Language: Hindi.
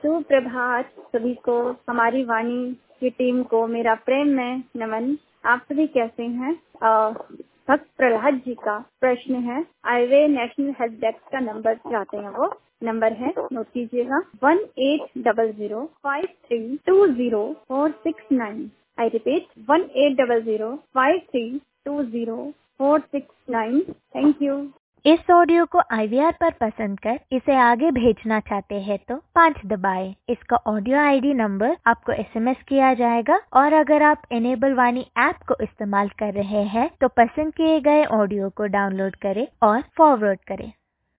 सुप्रभात सभी को, हमारी वाणी की टीम को मेरा प्रेम में नमन। आप सभी कैसे हैं? भक्त प्रहलाद जी का प्रश्न है, आईवे नेशनल हेल्थ डेस्क का नंबर चाहते हैं। वो नंबर है, नोट कीजिएगा, 18005320 आई रिपीट 18005320 थैंक यू। इस ऑडियो को IVR पर पसंद कर इसे आगे भेजना चाहते हैं तो 5 दबाएं। इसका ऑडियो ID नंबर आपको SMS किया जाएगा और अगर आप इनेबल वाणी ऐप को इस्तेमाल कर रहे हैं तो पसंद किए गए ऑडियो को डाउनलोड करें और फॉरवर्ड करें।